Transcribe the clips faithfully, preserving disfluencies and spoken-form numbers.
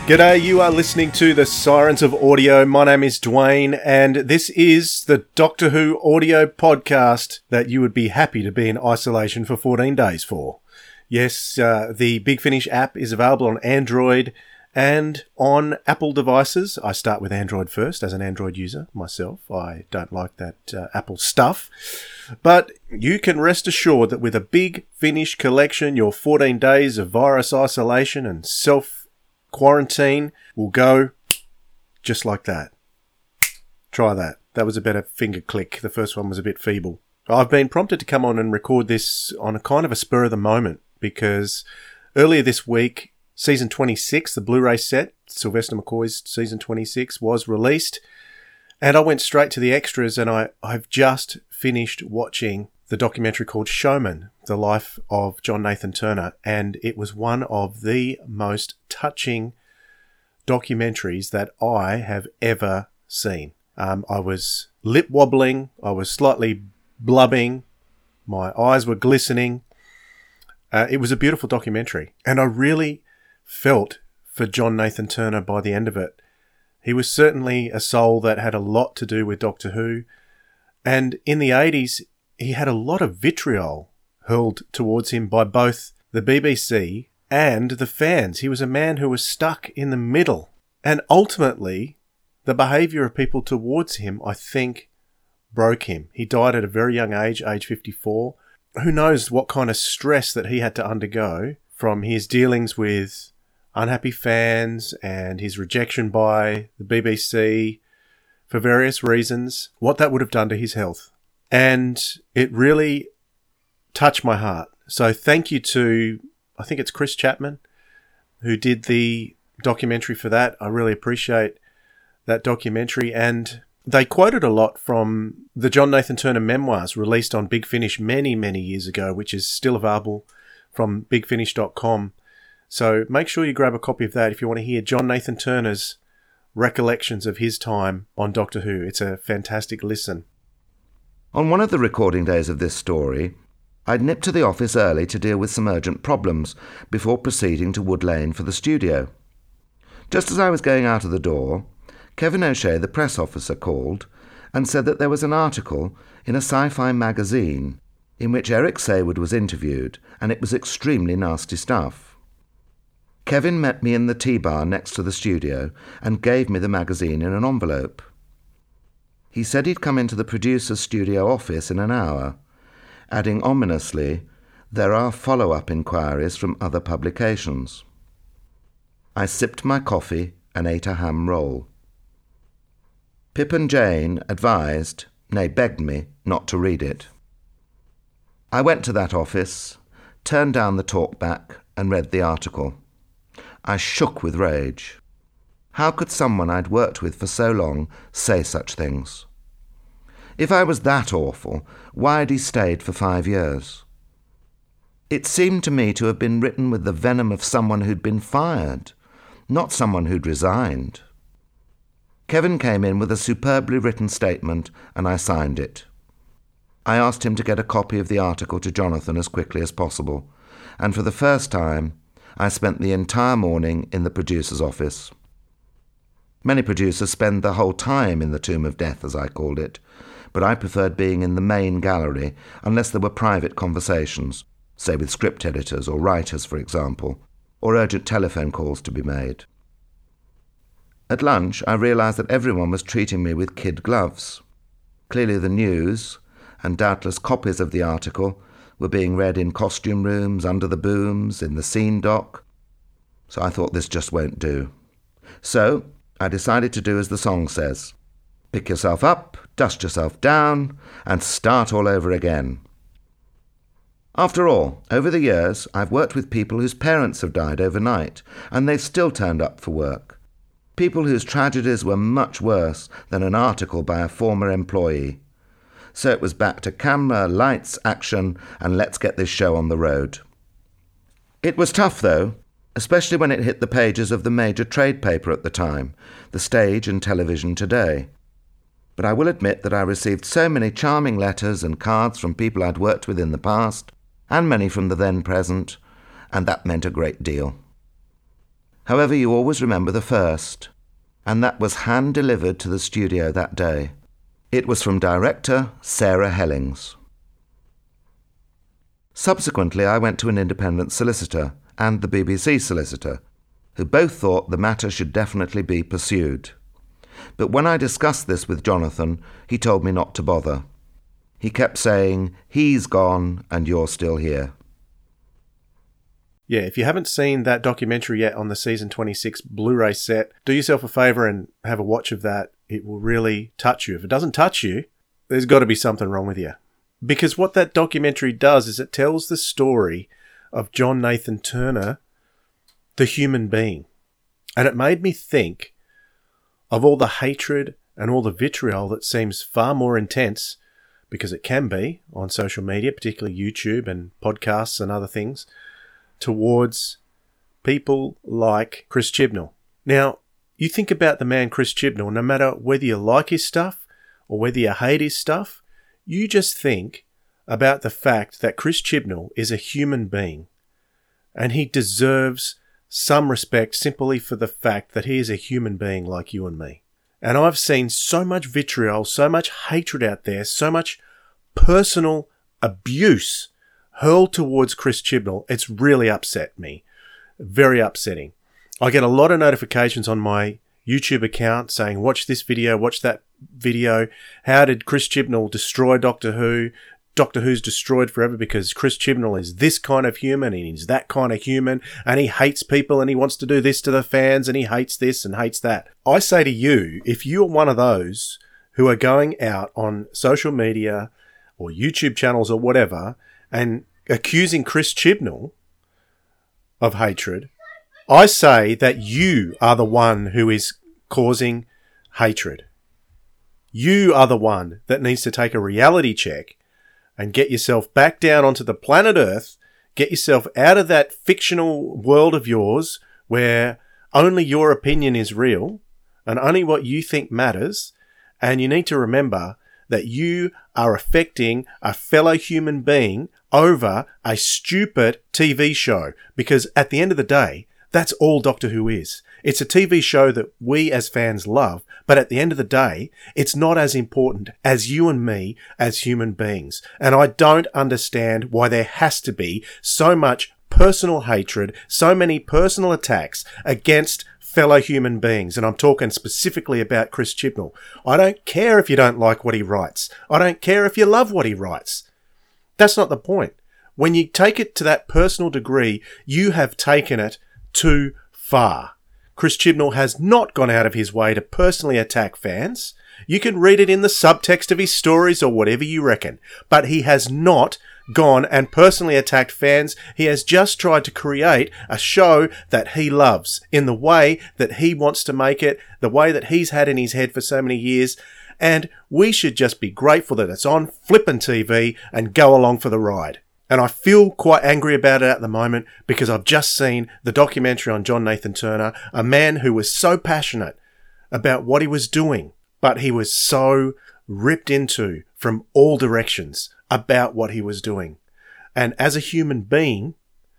G'day, you are listening to the Sirens of Audio. My name is Dwayne, and this is the Doctor Who audio podcast that you would be happy to be in isolation for fourteen days for. Yes, uh, the Big Finish app is available on Android and on Apple devices. I start with Android first as an Android user myself. I don't like that uh, Apple stuff. But you can rest assured that with a Big Finish collection, your fourteen days of virus isolation and self quarantine will go just like that. Try that. That was a better finger click. The first one was a bit feeble. I've been prompted to come on and record this on a kind of a spur of the moment because earlier this week, season twenty-six, the Blu-ray set, Sylvester McCoy's season twenty-six, was released. And I went straight to the extras and I, I've just finished watching the documentary called Showman, The Life of John Nathan Turner, and it was one of the most touching documentaries that I have ever seen. Um, I was lip wobbling, I was slightly blubbing, my eyes were glistening. Uh, it was a beautiful documentary, and I really felt for John Nathan Turner by the end of it. He was certainly a soul that had a lot to do with Doctor Who, and in the eighties, he had a lot of vitriol hurled towards him by both the B B C and the fans. He was a man who was stuck in the middle. And ultimately, the behaviour of people towards him, I think, broke him. He died at a very young age, age fifty-four. Who knows what kind of stress that he had to undergo from his dealings with unhappy fans and his rejection by the B B C for various reasons, what that would have done to his health. And it really touched my heart. So thank you to, I think it's Chris Chapman, who did the documentary for that. I really appreciate that documentary. And they quoted a lot from the John Nathan Turner memoirs released on Big Finish many, many years ago, which is still available from big finish dot com. So make sure you grab a copy of that if you want to hear John Nathan Turner's recollections of his time on Doctor Who. It's a fantastic listen. On one of the recording days of this story, I'd nipped to the office early to deal with some urgent problems before proceeding to Wood Lane for the studio. Just as I was going out of the door, Kevin O'Shea, the press officer, called and said that there was an article in a sci-fi magazine in which Eric Saward was interviewed, and it was extremely nasty stuff. Kevin met me in the tea bar next to the studio and gave me the magazine in an envelope. He said he'd come into the producer's studio office in an hour, adding ominously, "There are follow-up inquiries from other publications." I sipped my coffee and ate a ham roll. Pip and Jane advised, nay begged me, not to read it. I went to that office, turned down the talkback and read the article. I shook with rage. How could someone I'd worked with for so long say such things? If I was that awful, why had he stayed for five years? It seemed to me to have been written with the venom of someone who'd been fired, not someone who'd resigned. Kevin came in with a superbly written statement, and I signed it. I asked him to get a copy of the article to Jonathan as quickly as possible, and for the first time, I spent the entire morning in the producer's office. Many producers spend the whole time in the Tomb of Death, as I called it, but I preferred being in the main gallery unless there were private conversations, say with script editors or writers, for example, or urgent telephone calls to be made. At lunch, I realised that everyone was treating me with kid gloves. Clearly the news, and doubtless copies of the article, were being read in costume rooms, under the booms, in the scene dock, so I thought this just won't do. So I decided to do as the song says. Pick yourself up, dust yourself down, and start all over again. After all, over the years, I've worked with people whose parents have died overnight, and they've still turned up for work. People whose tragedies were much worse than an article by a former employee. So it was back to camera, lights, action, and let's get this show on the road. It was tough, though, especially when it hit the pages of the major trade paper at the time, The Stage and Television Today. But I will admit that I received so many charming letters and cards from people I'd worked with in the past, and many from the then present, and that meant a great deal. However, you always remember the first, and that was hand-delivered to the studio that day. It was from director Sarah Hellings. Subsequently, I went to an independent solicitor and the B B C solicitor, who both thought the matter should definitely be pursued. But when I discussed this with Jonathan, he told me not to bother. He kept saying, he's gone and you're still here. Yeah, if you haven't seen that documentary yet on the season twenty-six Blu-ray set, do yourself a favour and have a watch of that. It will really touch you. If it doesn't touch you, there's got to be something wrong with you. Because what that documentary does is it tells the story of John Nathan Turner, the human being. And it made me think of all the hatred and all the vitriol that seems far more intense, because it can be on social media, particularly YouTube and podcasts and other things, towards people like Chris Chibnall. Now, you think about the man Chris Chibnall, no matter whether you like his stuff or whether you hate his stuff, you just think about the fact that Chris Chibnall is a human being and he deserves some respect simply for the fact that he is a human being like you and me. And I've seen so much vitriol, so much hatred out there, so much personal abuse hurled towards Chris Chibnall. It's really upset me. Very upsetting. I get a lot of notifications on my YouTube account saying, watch this video, watch that video. How did Chris Chibnall destroy Doctor Who? Doctor Who's destroyed forever because Chris Chibnall is this kind of human and he's that kind of human and he hates people and he wants to do this to the fans and he hates this and hates that. I say to you, if you're one of those who are going out on social media or YouTube channels or whatever and accusing Chris Chibnall of hatred, I say that you are the one who is causing hatred. You are the one that needs to take a reality check and get yourself back down onto the planet Earth, get yourself out of that fictional world of yours where only your opinion is real and only what you think matters, and you need to remember that you are affecting a fellow human being over a stupid T V show, because at the end of the day, that's all Doctor Who is. It's a T V show that we as fans love, but at the end of the day, it's not as important as you and me as human beings. And I don't understand why there has to be so much personal hatred, so many personal attacks against fellow human beings. And I'm talking specifically about Chris Chibnall. I don't care if you don't like what he writes. I don't care if you love what he writes. That's not the point. When you take it to that personal degree, you have taken it too far. Chris Chibnall has not gone out of his way to personally attack fans. You can read it in the subtext of his stories or whatever you reckon. But he has not gone and personally attacked fans. He has just tried to create a show that he loves in the way that he wants to make it, the way that he's had in his head for so many years. And we should just be grateful that it's on flippin' T V and go along for the ride. And I feel quite angry about it at the moment because I've just seen the documentary on John Nathan Turner, a man who was so passionate about what he was doing, but he was so ripped into from all directions about what he was doing. And as a human being,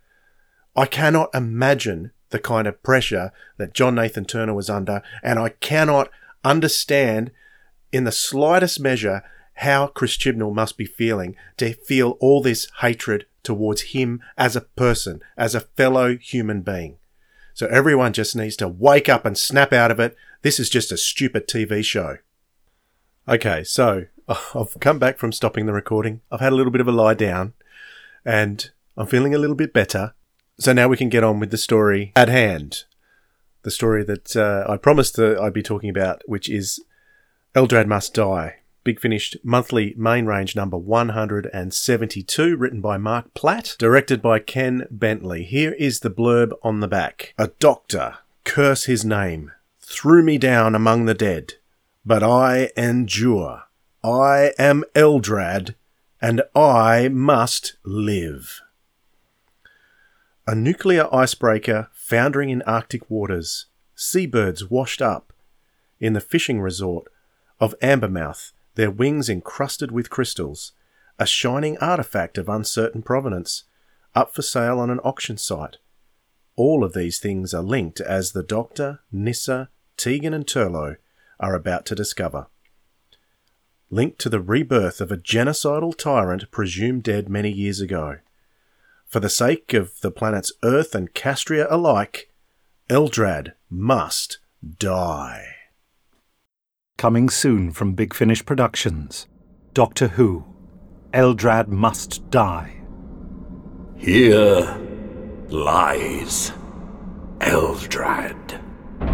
I cannot imagine the kind of pressure that John Nathan Turner was under, and I cannot understand in the slightest measure how Chris Chibnall must be feeling to feel all this hatred towards him as a person, as a fellow human being. So everyone just needs to wake up and snap out of it. This is just a stupid T V show. Okay, so I've come back from stopping the recording. I've had a little bit of a lie down and I'm feeling a little bit better. So now we can get on with the story at hand. The story that uh, I promised that I'd be talking about, which is Eldrad Must Die. Big Finish Monthly Main Range number one hundred seventy-two, written by Mark Platt, directed by Ken Bentley. Here is the blurb on the back. A doctor, curse his name, threw me down among the dead, but I endure. I am Eldrad, and I must live. A nuclear icebreaker foundering in Arctic waters, seabirds washed up in the fishing resort of Ambermouth, their wings encrusted with crystals, a shining artifact of uncertain provenance, up for sale on an auction site. all of these things are linked, as the Doctor, Nyssa, Tegan and Turlough are about to discover. Linked to the rebirth of a genocidal tyrant presumed dead many years ago. For the sake of the planets Earth and Castria alike, Eldrad must die. Coming soon from Big Finish Productions. Doctor Who. Eldrad Must Die. Here lies Eldrad.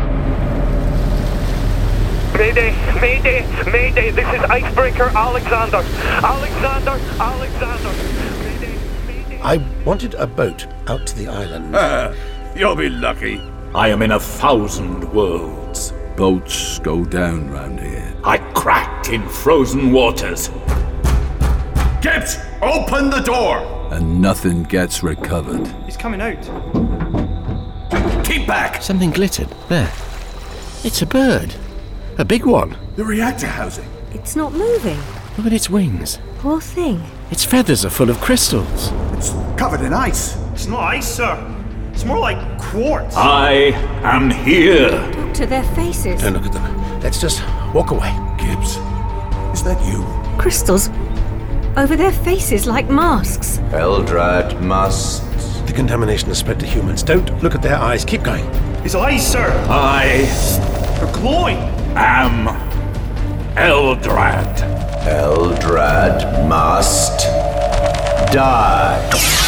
Mayday! Mayday! Mayday! This is Icebreaker Alexander! Alexander! Alexander! Mayday! Mayday! I wanted a boat out to the island. Ah, you'll be lucky. I am in a thousand worlds. Boats go down round here. I cracked in frozen waters. Gibbs, open the door! And nothing gets recovered. He's coming out. Keep back! Something glittered. There. It's a bird. A big one. The reactor housing. It's not moving. Look at its wings. Poor thing. Its feathers are full of crystals. It's covered in ice. It's not ice, sir. It's more like quartz. I am here. Doctor, their faces. Don't look at them. Let's just walk away. Gibbs, is that you? Crystals. Over their faces like masks. Eldrad must... The contamination has spread to humans. Don't look at their eyes. Keep going. His eyes, sir. I They're glowing. am Eldrad. Eldrad must die.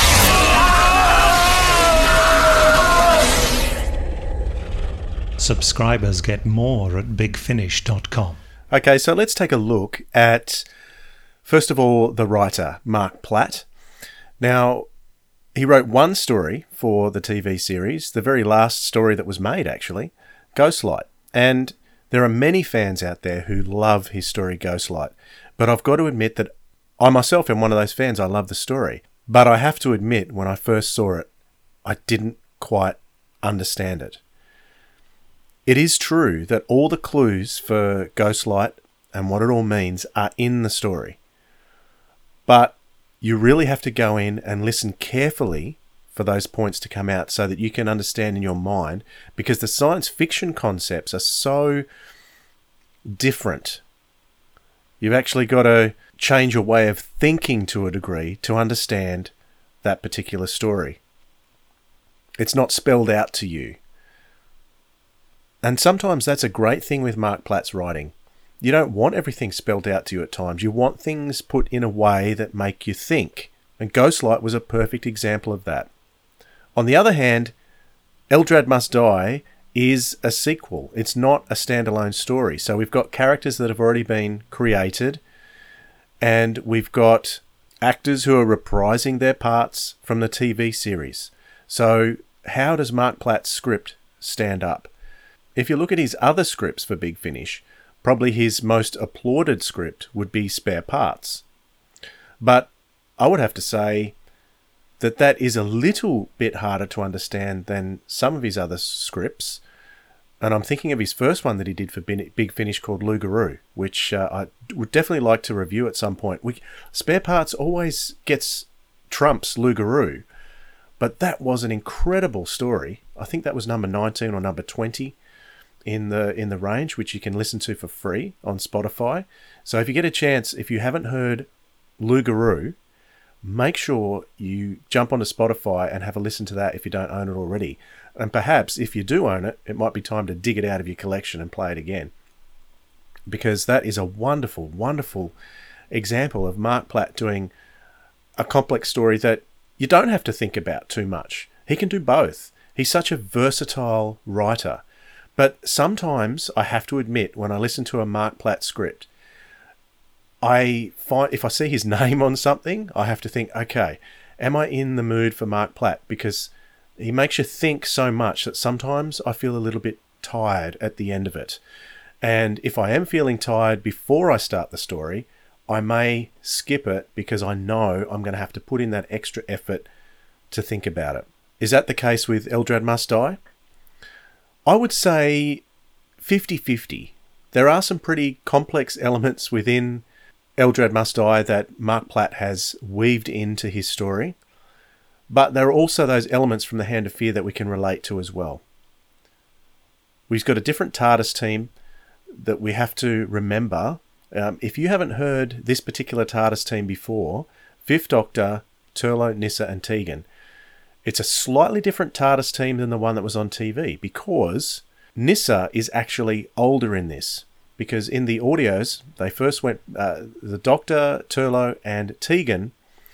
Subscribers get more at big finish dot com. Okay, so let's take a look at, first of all, the writer, Mark Platt. Now, he wrote one story for the T V series, the very last story that was made, actually, Ghostlight. And there are many fans out there who love his story, Ghostlight. But I've got to admit that I myself am one of those fans. I love the story. But I have to admit, when I first saw it, I didn't quite understand it. It is true that all the clues for Ghostlight and what it all means are in the story. But you really have to go in and listen carefully for those points to come out so that you can understand in your mind, because the science fiction concepts are so different. You've actually got to change your way of thinking to a degree to understand that particular story. It's not spelled out to you. And sometimes that's a great thing with Mark Platt's writing. You don't want everything spelled out to you at times. You want things put in a way that make you think. And Ghostlight was a perfect example of that. On the other hand, Eldrad Must Die is a sequel. It's not a standalone story. So we've got characters that have already been created, and we've got actors who are reprising their parts from the T V series. So how does Mark Platt's script stand up? If you look at his other scripts for Big Finish, probably his most applauded script would be Spare Parts. But I would have to say that that is a little bit harder to understand than some of his other scripts. And I'm thinking of his first one that he did for Big Finish called Lugaroo, which uh, I would definitely like to review at some point. We, Spare Parts always gets trumps Lugaroo, but that was an incredible story. I think that was number nineteen or number twenty in the in the range, which you can listen to for free on Spotify. So if you get a chance, if you haven't heard Lugaroo, make sure you jump onto Spotify and have a listen to that if you don't own it already. And perhaps if you do own it, it might be time to dig it out of your collection and play it again. Because that is a wonderful, wonderful example of Mark Platt doing a complex story that you don't have to think about too much. He can do both. He's such a versatile writer. But sometimes I have to admit, when I listen to a Mark Platt script, I find if I see his name on something, I have to think, okay, am I in the mood for Mark Platt? Because he makes you think so much that sometimes I feel a little bit tired at the end of it. And if I am feeling tired before I start the story, I may skip it because I know I'm going to have to put in that extra effort to think about it. Is that the case with Eldrad Must Die? I would say fifty-fifty. There are some pretty complex elements within Eldrad Must Die that Mark Platt has weaved into his story. But there are also those elements from The Hand of Fear that we can relate to as well. We've got a different TARDIS team that we have to remember. Um, if you haven't heard this particular TARDIS team before, Fifth Doctor, Turlough, Nyssa and Tegan, it's a slightly different TARDIS team than the one that was on T V, because Nyssa is actually older in this. Because in the audios, they first went, uh, the Doctor, Turlough and Tegan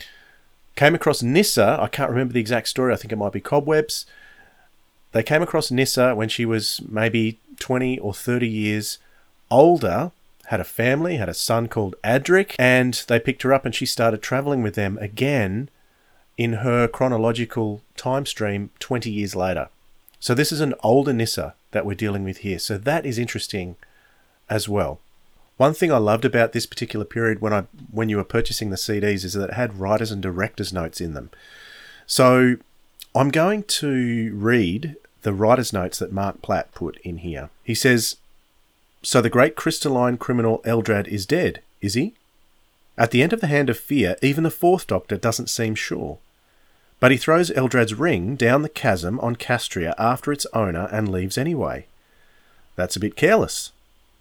came across Nyssa. I can't remember the exact story. I think it might be Cobwebs. They came across Nyssa when she was maybe twenty or thirty years older, had a family, had a son called Adric, and they picked her up and she started travelling with them again in her chronological time stream twenty years later. So this is an older Nyssa that we're dealing with here. So that is interesting as well. One thing I loved about this particular period when I when you were purchasing the C Ds is that it had writers and directors' notes in them. So I'm going to read the writer's notes that Mark Platt put in here. He says, "So the great crystalline criminal Eldrad is dead, is he? At the end of The Hand of Fear, even the Fourth Doctor doesn't seem sure. But he throws Eldrad's ring down the chasm on Castria after its owner and leaves anyway. That's a bit careless.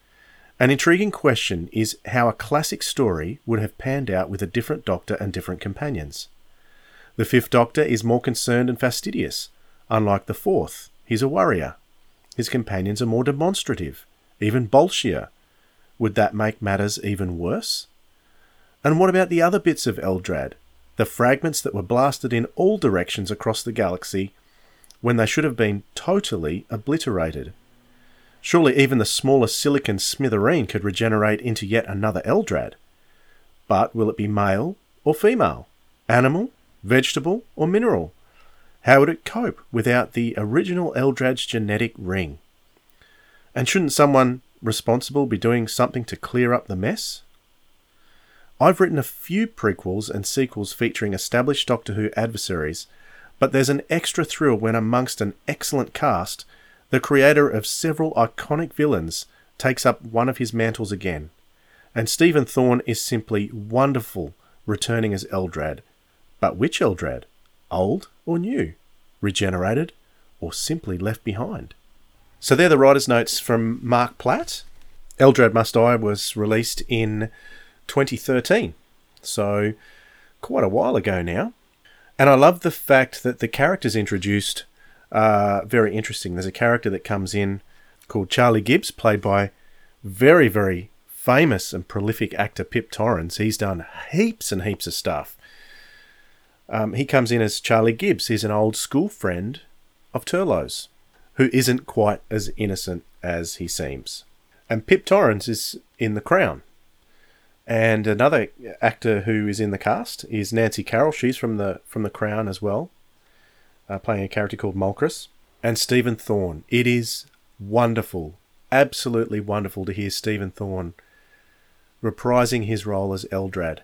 An intriguing question is how a classic story would have panned out with a different Doctor and different companions. The Fifth Doctor is more concerned and fastidious. Unlike the Fourth, he's a worrier. His companions are more demonstrative, even bolshier. Would that make matters even worse? And what about the other bits of Eldrad? The fragments that were blasted in all directions across the galaxy when they should have been totally obliterated. Surely even the smallest silicon smithereen could regenerate into yet another Eldrad. But will it be male or female? Animal, vegetable or mineral? How would it cope without the original Eldrad's genetic ring? And shouldn't someone responsible be doing something to clear up the mess? I've written a few prequels and sequels featuring established Doctor Who adversaries, but there's an extra thrill when amongst an excellent cast, the creator of several iconic villains takes up one of his mantles again. And Stephen Thorne is simply wonderful returning as Eldrad. But which Eldrad? Old or new? Regenerated or simply left behind? So they're the writer's notes from Mark Platt. Eldrad Must Die was released in twenty thirteen, so quite a while ago now. And I love the fact that the characters introduced are very interesting. There's a character that comes in called Charlie Gibbs, played by very, very famous and prolific actor Pip Torrens. He's done heaps and heaps of stuff. Um, he comes in as Charlie Gibbs. He's an old school friend of Turlough's, who isn't quite as innocent as he seems. And Pip Torrens is in The Crown. And another actor who is in the cast is Nancy Carroll. She's from the from the Crown as well, uh, playing a character called Mulcrus. And Stephen Thorne. It is wonderful, absolutely wonderful to hear Stephen Thorne reprising his role as Eldrad.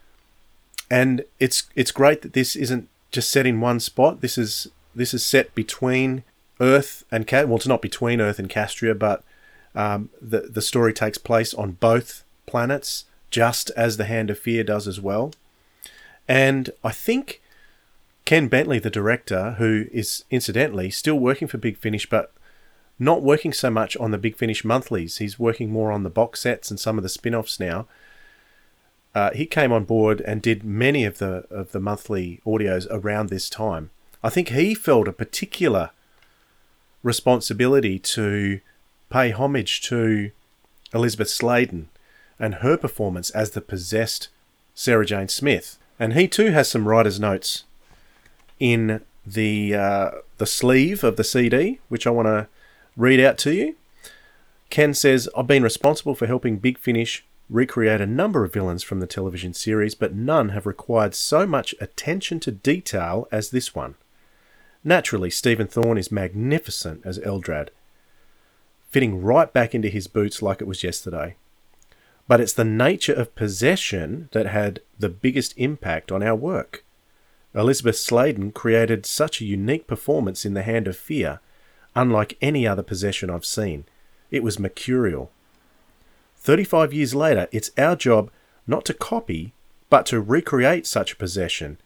And it's it's great that this isn't just set in one spot. This is this is set between Earth and Castria. Well, it's not between Earth and Castria, but um, the the story takes place on both planets, just as The Hand of Fear does as well. And I think Ken Bentley, the director, who is incidentally still working for Big Finish, but not working so much on the Big Finish monthlies. He's working more on the box sets and some of the spin-offs now. Uh, he came on board and did many of the of the monthly audios around this time. I think he felt a particular responsibility to pay homage to Elizabeth Sladen and her performance as the possessed Sarah Jane Smith. And he too has some writer's notes in the uh, the sleeve of the C D, which I want to read out to you. Ken says, "I've been responsible for helping Big Finish recreate a number of villains from the television series, but none have required so much attention to detail as this one. Naturally, Stephen Thorne is magnificent as Eldrad, fitting right back into his boots like it was yesterday. But it's the nature of possession that had the biggest impact on our work. Elizabeth Sladen created such a unique performance in The Hand of Fear, unlike any other possession I've seen. It was mercurial. thirty-five years later, it's our job not to copy, but to recreate such a possession.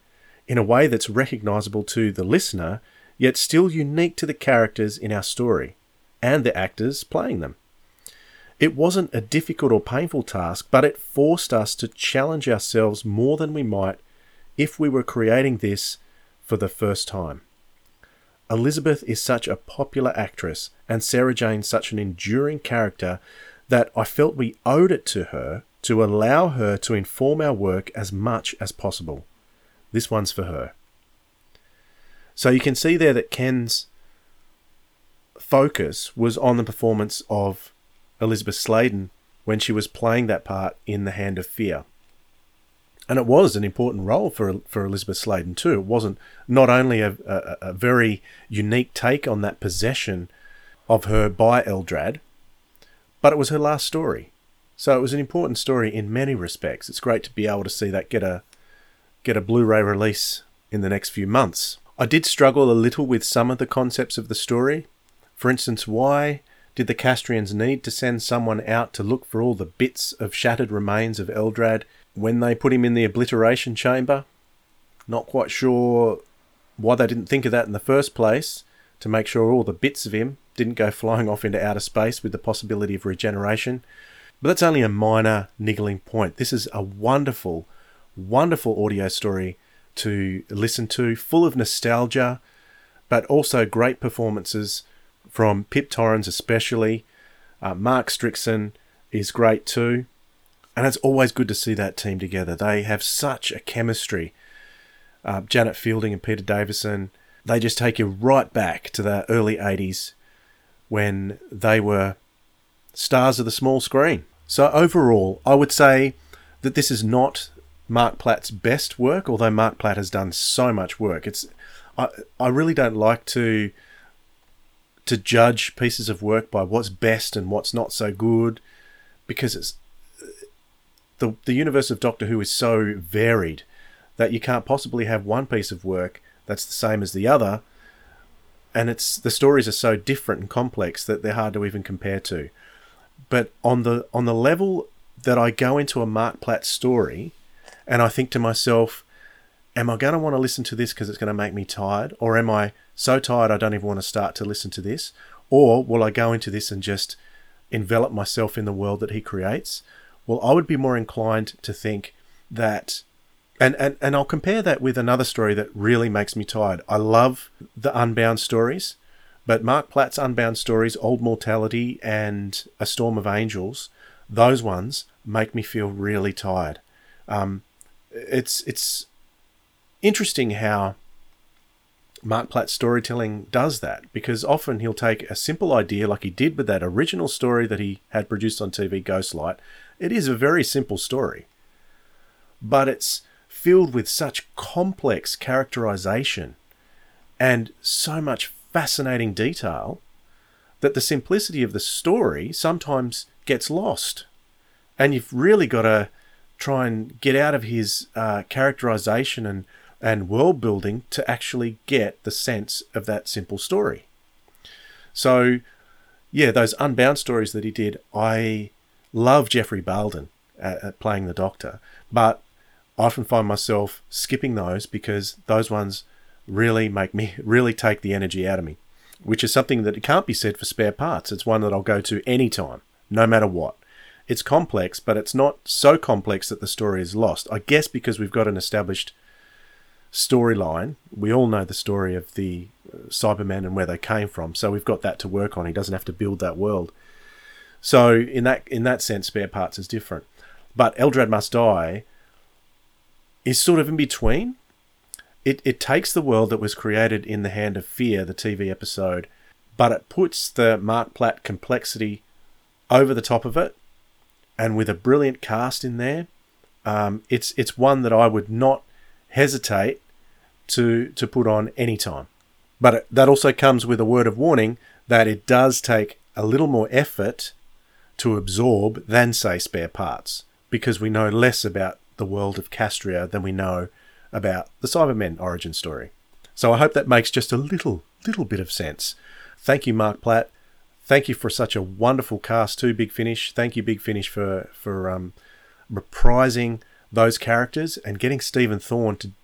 in a way that's recognisable to the listener, yet still unique to the characters in our story and the actors playing them. It wasn't a difficult or painful task, but it forced us to challenge ourselves more than we might if we were creating this for the first time. Elizabeth is such a popular actress and Sarah Jane such an enduring character that I felt we owed it to her to allow her to inform our work as much as possible. This one's for her. So you can see there that Ken's focus was on the performance of Elizabeth Sladen when she was playing that part in The Hand of Fear. And it was an important role for for Elizabeth Sladen too. It wasn't not only a, a, a very unique take on that possession of her by Eldrad, but it was her last story. So it was an important story in many respects. It's great to be able to see that get a get a Blu-ray release in the next few months. I did struggle a little with some of the concepts of the story. For instance, why did the Castrians need to send someone out to look for all the bits of shattered remains of Eldrad when they put him in the obliteration chamber? Not quite sure why they didn't think of that in the first place, to make sure all the bits of him didn't go flying off into outer space with the possibility of regeneration. But that's only a minor niggling point. This is a wonderful, wonderful audio story to listen to, full of nostalgia, but also great performances from Pip Torrens especially. Uh, Mark Strickson is great too. And it's always good to see that team together. They have such a chemistry. Uh, Janet Fielding and Peter Davison, they just take you right back to the early eighties when they were stars of the small screen. So overall, I would say that this is not Mark Platt's best work, although Mark Platt has done so much work. It's I, I really don't like to to judge pieces of work by what's best and what's not so good, because it's the the universe of Doctor Who is so varied that you can't possibly have one piece of work that's the same as the other, and it's the stories are so different and complex that they're hard to even compare to. But on the on the level that I go into a Mark Platt story and I think to myself, am I going to want to listen to this because it's going to make me tired? Or am I so tired I don't even want to start to listen to this? Or will I go into this and just envelop myself in the world that he creates? Well, I would be more inclined to think that, and, and, and I'll compare that with another story that really makes me tired. I love the Unbound stories, but Mark Platt's Unbound stories, Old Mortality and A Storm of Angels, those ones make me feel really tired. Um, it's it's interesting how Mark Platt's storytelling does that, because often he'll take a simple idea like he did with that original story that he had produced on T V, Ghostlight. It is a very simple story, but it's filled with such complex characterization and so much fascinating detail that the simplicity of the story sometimes gets lost. And you've really got to try and get out of his uh, characterization and, and world building to actually get the sense of that simple story. So, yeah, those Unbound stories that he did, I love Jeffrey Balden at, at playing the Doctor, but I often find myself skipping those because those ones really make me, really take the energy out of me, which is something that can't be said for Spare Parts. It's one that I'll go to anytime, no matter what. It's complex, but it's not so complex that the story is lost. I guess because we've got an established storyline. We all know the story of the Cybermen and where they came from, so we've got that to work on. He doesn't have to build that world. So in that in that sense, Spare Parts is different. But Eldrad Must Die is sort of in between. It it takes the world that was created in The Hand of Fear, the T V episode, but it puts the Mark Platt complexity over the top of it, and with a brilliant cast in there. Um, it's it's one that I would not hesitate to to put on any time. But it, that also comes with a word of warning that it does take a little more effort to absorb than, say, Spare Parts, because we know less about the world of Castria than we know about the Cybermen origin story. So I hope that makes just a little, little bit of sense. Thank you, Mark Platt. Thank you for such a wonderful cast too, Big Finish. Thank you, Big Finish, for, for um, reprising those characters and getting Stephen Thorne to,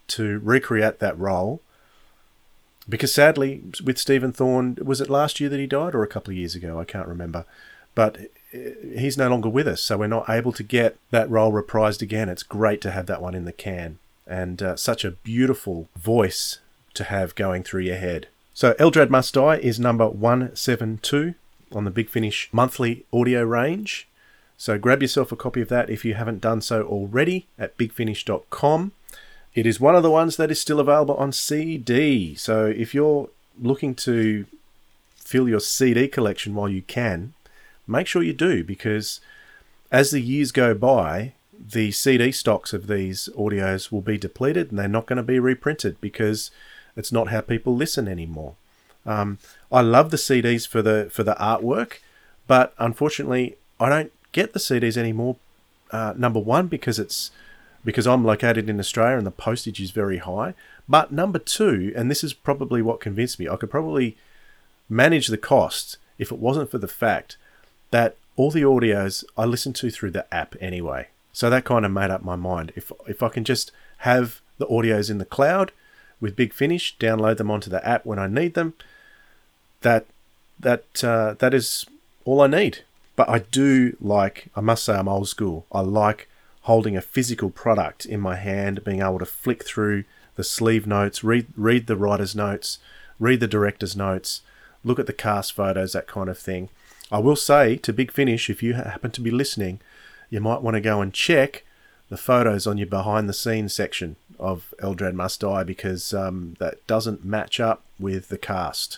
to recreate that role. Because sadly, with Stephen Thorne, was it last year that he died or a couple of years ago? I can't remember. But he's no longer with us, so we're not able to get that role reprised again. It's great to have that one in the can. And uh, such a beautiful voice to have going through your head. So Eldrad Must Die is number one seventy-two on the Big Finish monthly audio range. So grab yourself a copy of that if you haven't done so already at big finish dot com. It is one of the ones that is still available on C D. So if you're looking to fill your C D collection while you can, make sure you do, because as the years go by, the C D stocks of these audios will be depleted and they're not going to be reprinted because it's not how people listen anymore. Um, I love the C Ds for the for the artwork, but unfortunately I don't get the C Ds anymore. Uh, number one, because it's because I'm located in Australia and the postage is very high. But number two, and this is probably what convinced me, I could probably manage the cost if it wasn't for the fact that all the audios I listen to through the app anyway. So that kind of made up my mind. If if I can just have the audios in the cloud with Big Finish, download them onto the app when I need them, that that uh, that is all I need. But I do like, I must say I'm old school. I like holding a physical product in my hand, being able to flick through the sleeve notes, read read the writer's notes, read the director's notes, look at the cast photos, that kind of thing. I will say to Big Finish, if you happen to be listening, you might want to go and check the photos on your behind the scenes section of Eldrad Must Die, because um, that doesn't match up with the cast.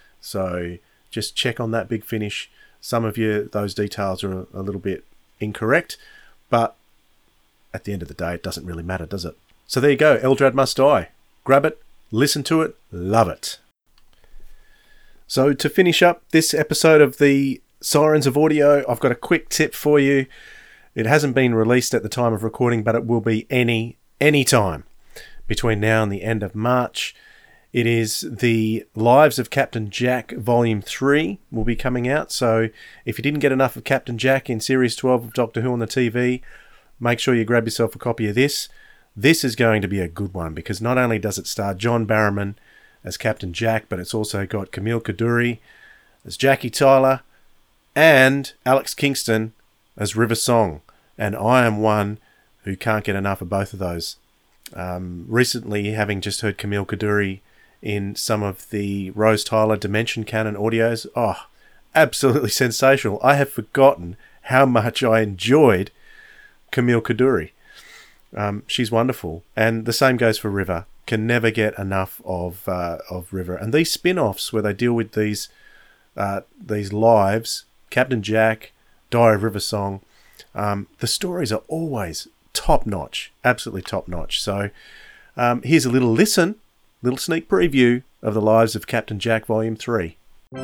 So just check on that, Big Finish. Some of you, those details are a, a little bit incorrect, but at the end of the day, it doesn't really matter, does it? So there you go, Eldrad Must Die. Grab it, listen to it, love it. So to finish up this episode of the Sirens of Audio, I've got a quick tip for you. It hasn't been released at the time of recording, but it will be any any time between now and the end of March. It is the Lives of Captain Jack Volume three will be coming out. So if you didn't get enough of Captain Jack in Series twelve of Doctor Who on the T V, make sure you grab yourself a copy of this. This is going to be a good one, because not only does it star John Barrowman as Captain Jack, but it's also got Camille Coduri as Jackie Tyler and Alex Kingston as River Song. And I am one who can't get enough of both of those. Um, recently, having just heard Camille Coduri in some of the Rose Tyler Dimension Canon audios, oh, absolutely sensational. I have forgotten how much I enjoyed Camille Coduri. Um, she's wonderful. And the same goes for River. Can never get enough of uh, of River. And these spin-offs where they deal with these uh, these lives, Captain Jack, Diary of River Song, um, the stories are always top-notch, absolutely top-notch. So um, here's a little listen, little sneak preview of the Lives of Captain Jack Volume three.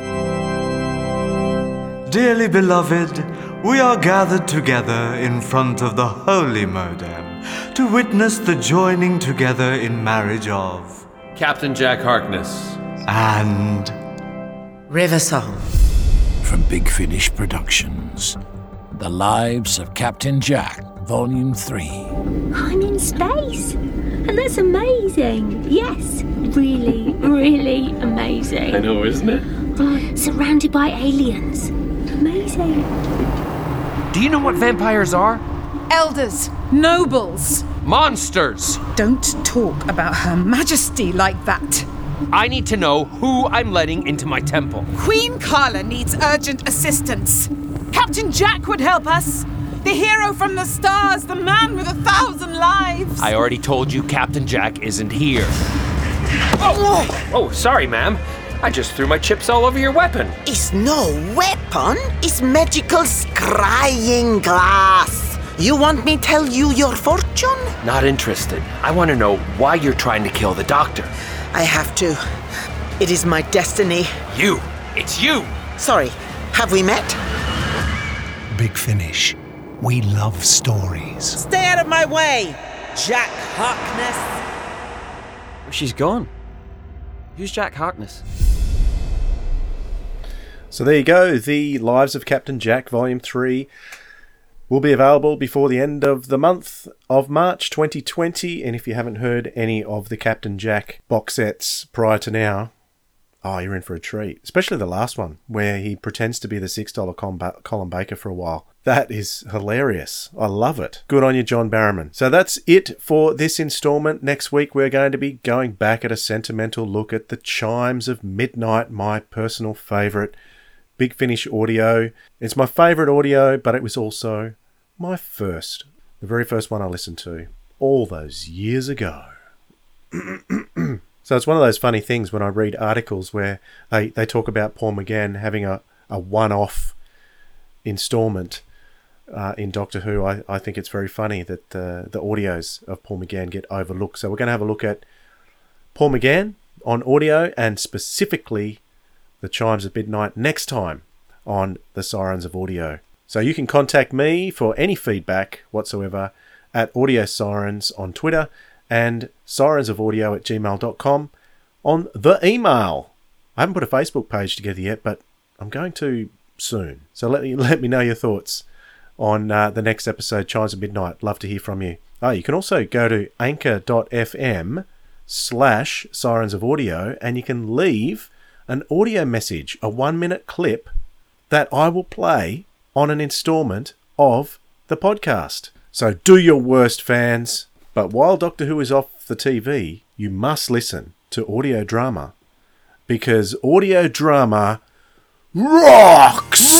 Dearly beloved, we are gathered together in front of the holy modem to witness the joining together in marriage of Captain Jack Harkness and River Song. From Big Finish Productions, The Lives of Captain Jack, Volume three. I'm in space, and that's amazing. Yes, really, really amazing. I know, isn't it? Oh, surrounded by aliens. Amazing. Do you know what vampires are? Elders, nobles, monsters. Don't talk about Her Majesty like that. I need to know who I'm letting into my temple. Queen Carla needs urgent assistance. Captain Jack would help us. The hero from the stars, the man with a thousand lives. I already told you Captain Jack isn't here. Oh, oh, sorry, ma'am. I just threw my chips all over your weapon. It's no weapon. It's magical scrying glass. You want me tell you your fortune? Not interested. I want to know why you're trying to kill the doctor. I have to. It is my destiny. You. It's you. Sorry. Have we met? Big Finish. We love stories. Stay out of my way, Jack Harkness. She's gone. Who's Jack Harkness? So there you go, the Lives of Captain Jack, Volume three. will be available before the end of the month of March twenty twenty. And if you haven't heard any of the Captain Jack box sets prior to now, oh, you're in for a treat. Especially the last one, where he pretends to be the six dollar Colin Baker for a while. That is hilarious. I love it. Good on you, John Barrowman. So that's it for this installment. Next week, we're going to be going back at a sentimental look at the Chimes of Midnight, my personal favourite. Big Finish audio. It's my favourite audio, but it was also my first, the very first one I listened to all those years ago. So it's one of those funny things when I read articles where they, they talk about Paul McGann having a, a one-off installment uh, in Doctor Who. I, I think it's very funny that the, the audios of Paul McGann get overlooked. So we're going to have a look at Paul McGann on audio and specifically the Chimes of Midnight next time on the Sirens of Audio. So you can contact me for any feedback whatsoever at Audio Sirens on Twitter and sirensofaudio at gmail dot com on the email. I haven't put a Facebook page together yet, but I'm going to soon. So let me let me know your thoughts on uh, the next episode, Chimes of Midnight. Love to hear from you. Oh, you can also go to anchor dot f m slash Sirens of Audio and you can leave an audio message, a one-minute clip that I will play on an installment of the podcast. So do your worst, fans. But while Doctor Who is off the T V, you must listen to audio drama, because audio drama rocks!